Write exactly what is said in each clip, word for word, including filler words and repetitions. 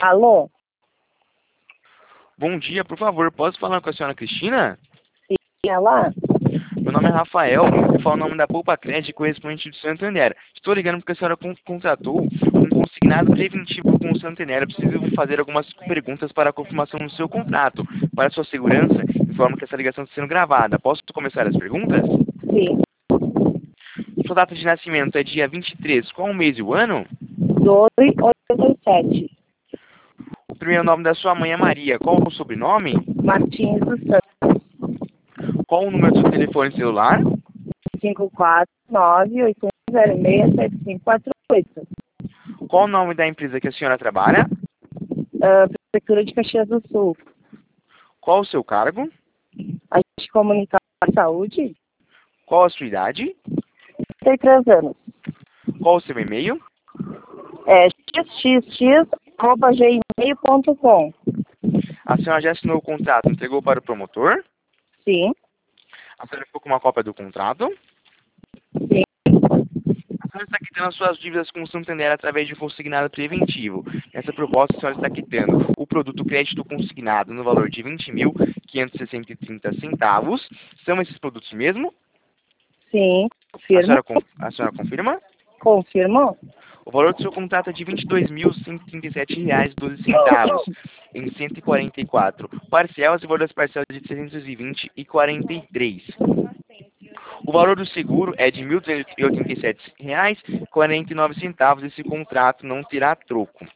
Alô? Bom dia, por favor, posso falar com a senhora Cristina? Sim, ela? Meu nome é Rafael, eu falo o nome da Poupa Crédito correspondente do Santander. Estou ligando porque a senhora con contratou um consignado preventivo com o Santander. Eu preciso fazer algumas perguntas para a confirmação do seu contrato. Para sua segurança, informo que essa ligação está sendo gravada. Posso começar as perguntas? Sim. Sua data de nascimento é dia vinte e três. Qual o mês e o ano? doze oitenta e sete. O primeiro nome da sua mãe é Maria. Qual o sobrenome? Martins dos Santos. Qual o número do seu telefone celular? cinco quatro nove oito um zero seis sete cinco quatro oito. Qual o nome da empresa que a senhora trabalha? Uh, Prefeitura de Caxias do Sul. Qual o seu cargo? Agente comunitário de saúde. Qual a sua idade? trinta e três anos. Qual o seu e-mail? É xxx arroba gmail ponto com. A senhora já assinou o contrato, entregou para o promotor? Sim. A senhora ficou com uma cópia do contrato? Sim. A senhora está quitando as suas dívidas com o Santander através de um consignado preventivo. Nessa proposta, a senhora está quitando o produto crédito consignado no valor de vinte mil quinhentos e sessenta e trinta centavos. São esses produtos mesmo? Sim. A Confirma. senhora, con- a senhora confirma? Confirma. O valor do seu contrato é de vinte e dois mil cento e trinta e sete reais e doze centavos em cento e quarenta e quatro parcelas e o valor das parcelas de trezentos e vinte e quarenta e três. O valor do seguro é de mil trezentos e oitenta e sete reais e quarenta e nove centavos. Esse contrato não terá troco.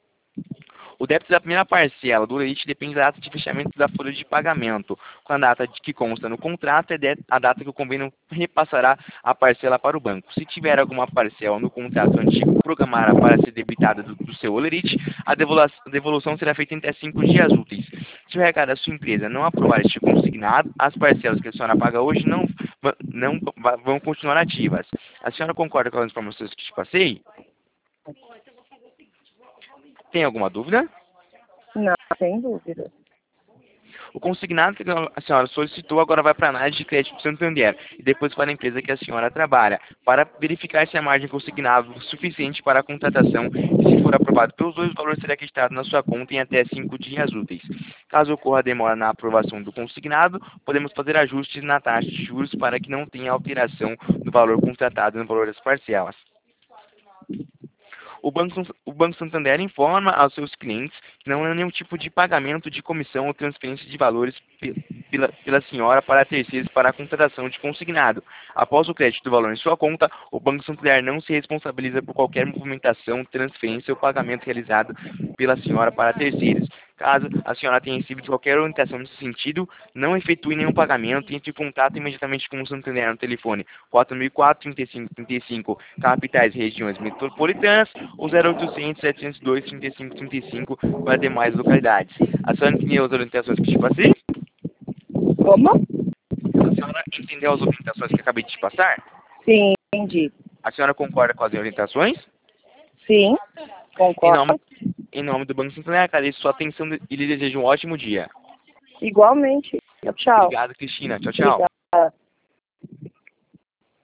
O débito da primeira parcela do leite depende da data de fechamento da folha de pagamento. Com a data de que consta no contrato, é a data que o convênio repassará a parcela para o banco. Se tiver alguma parcela no contrato antigo programada para ser debitada do, do seu olerite, a devolu- a devolução será feita em até cinco dias úteis. Se o recado da sua empresa não aprovar este consignado, as parcelas que a senhora paga hoje não, va- não va- vão continuar ativas. A senhora concorda com as informações que te passei? Tem alguma dúvida? Não, sem dúvida. O consignado que a senhora solicitou agora vai para a análise de crédito do Santander e depois para a empresa que a senhora trabalha, para verificar se a margem consignada é suficiente para a contratação e, se for aprovado pelos dois, o valor será acreditado na sua conta em até cinco dias úteis. Caso ocorra demora na aprovação do consignado, podemos fazer ajustes na taxa de juros para que não tenha alteração do valor contratado no valor das parcelas. O Banco, o Banco Santander informa aos seus clientes que não há nenhum tipo de pagamento de comissão ou transferência de valores pe- pela, pela senhora para terceiros para a contratação de consignado. Após o crédito do valor em sua conta, o Banco Santander não se responsabiliza por qualquer movimentação, transferência ou pagamento realizado pela senhora para terceiros. Caso a senhora tenha recebido qualquer orientação nesse sentido, não efetue nenhum pagamento e entre em contato imediatamente com o Santander no telefone quatro mil e quatro, trinta e cinco, trinta e cinco, capitais e regiões metropolitanas, ou zero oitocentos, setecentos e dois, trinta e cinco, trinta e cinco para demais localidades. A senhora entendeu as orientações que te passei? Como? A senhora entendeu as orientações que acabei de te passar? Sim, entendi. A senhora concorda com as orientações? Sim, Em concordo. nome, em nome do Banco Santander, agradeço sua atenção e lhe desejo um ótimo dia. Igualmente. Tchau. Obrigado, Cristina. Tchau, tchau. Obrigada.